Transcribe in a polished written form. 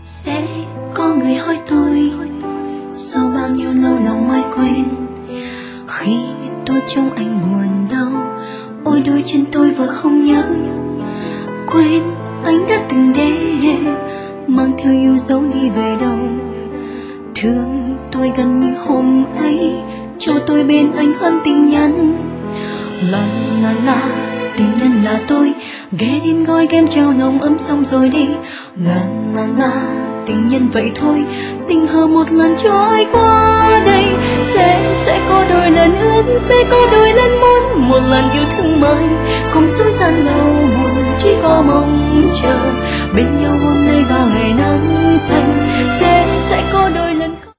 Sẽ có người hỏi tôi sau bao nhiêu lâu lòng mới quên, khi tôi trông anh buồn đau, ôi đôi chân tôi vừa không nhớ. Quên anh đã từng đến mang theo yêu dấu đi về đâu. Thương tôi gần như hôm ấy, cho tôi bên anh hơn tình nhân. La la la, tình nhân là tôi, ghé đến gói kem treo lòng ấm xong rồi đi. La la la, tình nhân vậy thôi, tình hờ một lần cho ai qua đây. Sẽ có đôi lần ước, sẽ có đôi lần muốn, một lần yêu thương mới không dối gian lâu buồn, chỉ có mong chờ bên nhau hôm nay và ngày nắng xanh. Sẽ có đôi lần